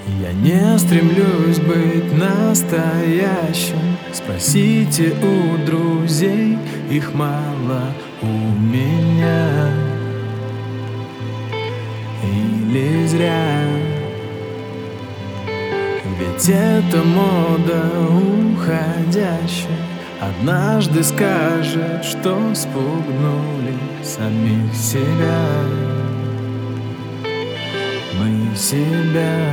Я не стремлюсь быть настоящим. Спросите у друзей, их мало у меня. Или зря, ведь это мода уходящая. Однажды скажет, что спугнули самих себя. Мы себя.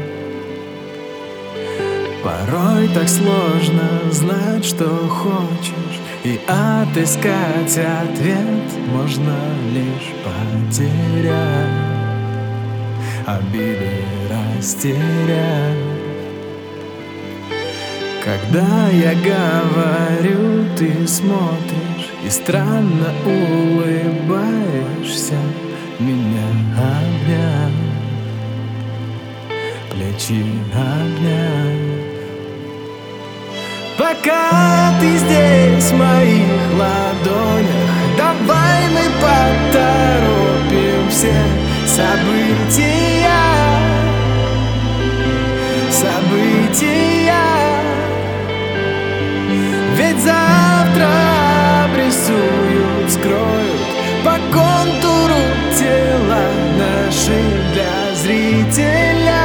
Порой так сложно знать, что хочешь, и отыскать ответ можно лишь потерять, обиды растерять. Когда я говорю, ты смотришь и странно улыбаешься, меня обняв, плечи обняв. Пока ты здесь в моих ладонях, давай мы поторопим все события, события. Ведь завтра обрисуют, скроют по контуру тела наши для зрителя,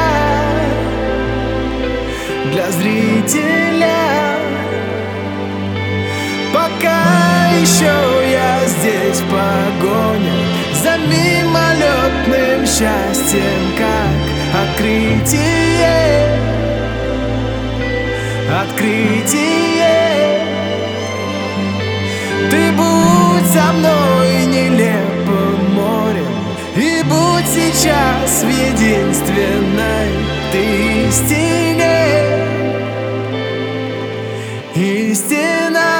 для зрителя. Пока еще я здесь в погоне за мимолетным счастьем, как открытие, открытие. Ты будь со мной нелепым морем, и будь сейчас в единственной ты истине, истина.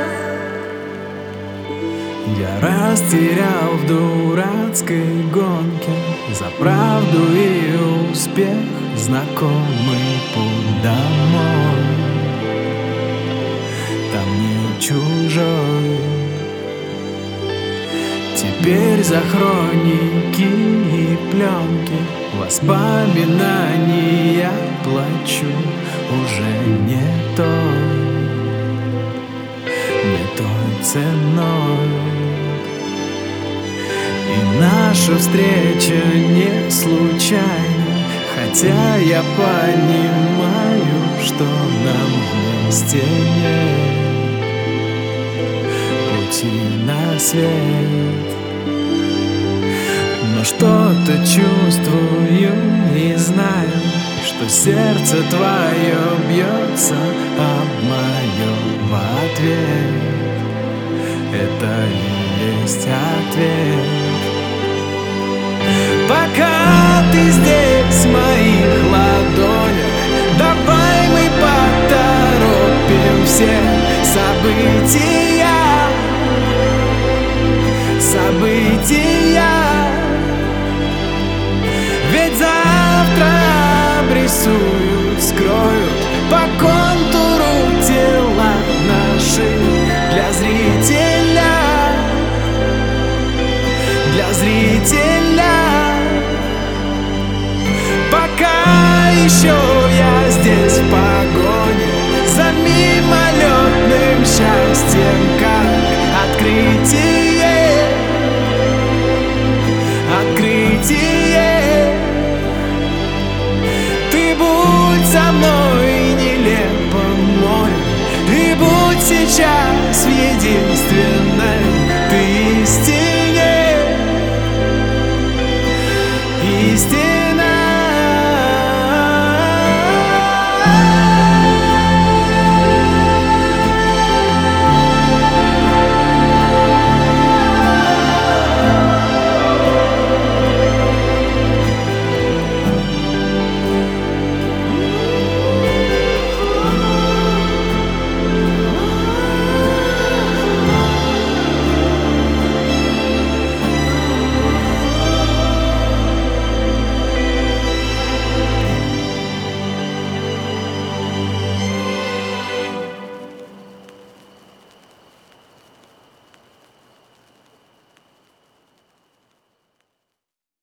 Я растерял в дурацкой гонке за правду и успех знакомый путь домой. Там не чужой. Теперь за хроники и пленки воспоминания плачу уже не той ценой. И наша встреча не случайна, хотя я понимаю, что нам вместе нет пути на свет. Но что-то чувствую и знаю, что сердце твое бьется об мое в ответ. Это и есть ответ. Пока ты здесь в моих ладонях, давай мы поторопим все события, события. Ведь завтра обрисуют, скроют по контуру тела наши для зрителя, для зрителя. Пока еще я здесь в погоне за мимолетным счастьем, как открытие, открытие. Ты будь со мной нелепым морем, и будь сейчас в единственной ты истине, истине.